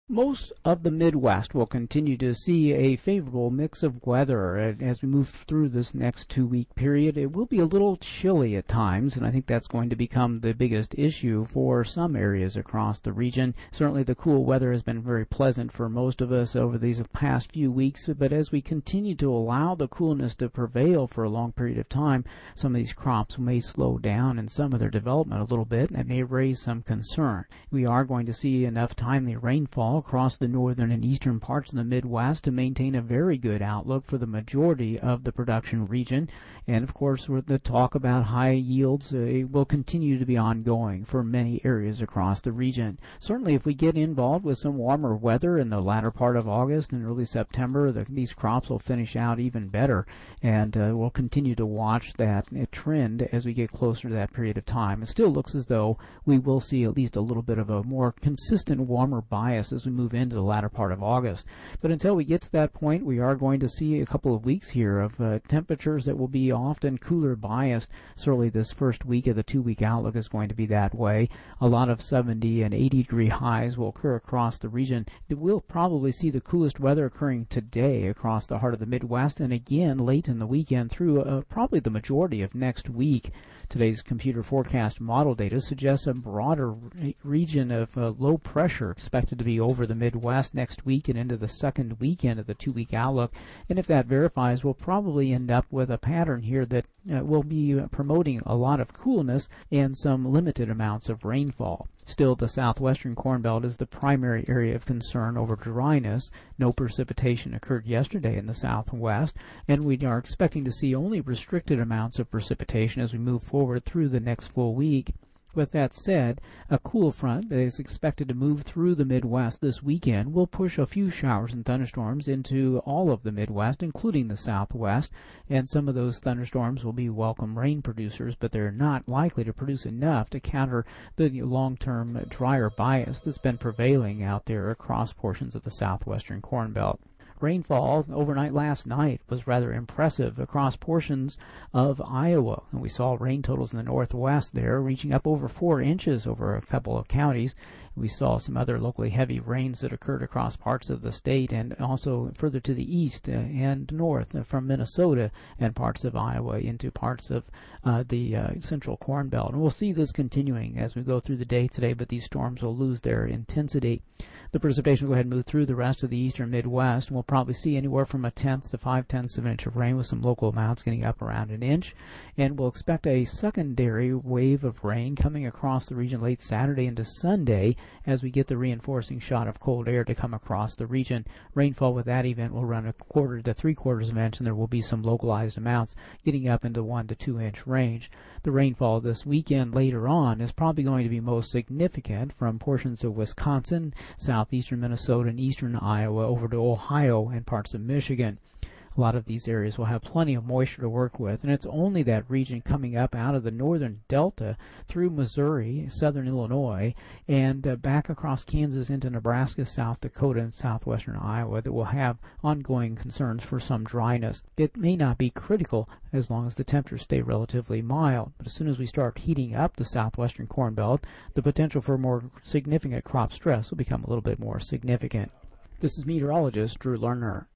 Most of the Midwest will continue to see a favorable mix of weather as we move through this next 2-week period. It will be a little chilly at times, and I think that's going to become the biggest issue for some areas across the region. Certainly the cool weather has been very pleasant for most of us over these past few weeks, but as we continue to allow the coolness to prevail for a long period of time, some of these crops may slow down in some of their development a little bit, and that may raise some concern. We are going to see enough timely rainfall across the northern and eastern parts of the Midwest to maintain a very good outlook for the majority of the production region. And of course, with the talk about high yields, it will continue to be ongoing for many areas across the region. Certainly, if we get involved with some warmer weather in the latter part of August and early September, these crops will finish out even better. And we'll continue to watch that trend as we get closer to that period of time. It still looks as though we will see at least a little bit of a more consistent warmer bias as we move into the latter part of August. But until we get to that point, we are going to see a couple of weeks here of temperatures that will be often cooler biased. Certainly this first week of the 2-week outlook is going to be that way. A lot of 70 and 80 degree highs will occur across the region. We'll probably see the coolest weather occurring today across the heart of the Midwest, and again late in the weekend through probably the majority of next week. Today's computer forecast model data suggests a broader region of low pressure expected to be over the Midwest next week and into the second weekend of the 2-week outlook. And if that verifies, we'll probably end up with a pattern here that will be promoting a lot of coolness and some limited amounts of rainfall. Still, the southwestern Corn Belt is the primary area of concern over dryness. No precipitation occurred yesterday in the southwest, and we are expecting to see only restricted amounts of precipitation as we move forward through the next full week. With that said, a cool front that is expected to move through the Midwest this weekend will push a few showers and thunderstorms into all of the Midwest, including the Southwest, and some of those thunderstorms will be welcome rain producers, but they're not likely to produce enough to counter the long-term drier bias that's been prevailing out there across portions of the southwestern Corn Belt. Rainfall overnight last night was rather impressive across portions of Iowa, and we saw rain totals in the northwest there reaching up over 4 inches over a couple of counties. We saw some other locally heavy rains that occurred across parts of the state and also further to the east and north from Minnesota and parts of Iowa into parts of the central Corn Belt. And we'll see this continuing as we go through the day today, but these storms will lose their intensity. The precipitation will go ahead and move through the rest of the eastern Midwest, and we'll probably see anywhere from 1/10 to 5/10 of an inch of rain with some local amounts getting up around an inch. And we'll expect a secondary wave of rain coming across the region late Saturday into Sunday as we get the reinforcing shot of cold air to come across the region. Rainfall with that event will run 1/4 to 3/4 of an inch, and there will be some localized amounts getting up into 1 to 2 inch range. The rainfall this weekend later on is probably going to be most significant from portions of Wisconsin, southeastern Minnesota, and eastern Iowa over to Ohio and parts of Michigan. A lot of these areas will have plenty of moisture to work with, and it's only that region coming up out of the northern delta through Missouri, southern Illinois, and back across Kansas into Nebraska, South Dakota, and southwestern Iowa that will have ongoing concerns for some dryness. It may not be critical as long as the temperatures stay relatively mild, but as soon as we start heating up the southwestern Corn Belt, the potential for more significant crop stress will become a little bit more significant. This is meteorologist Drew Lerner.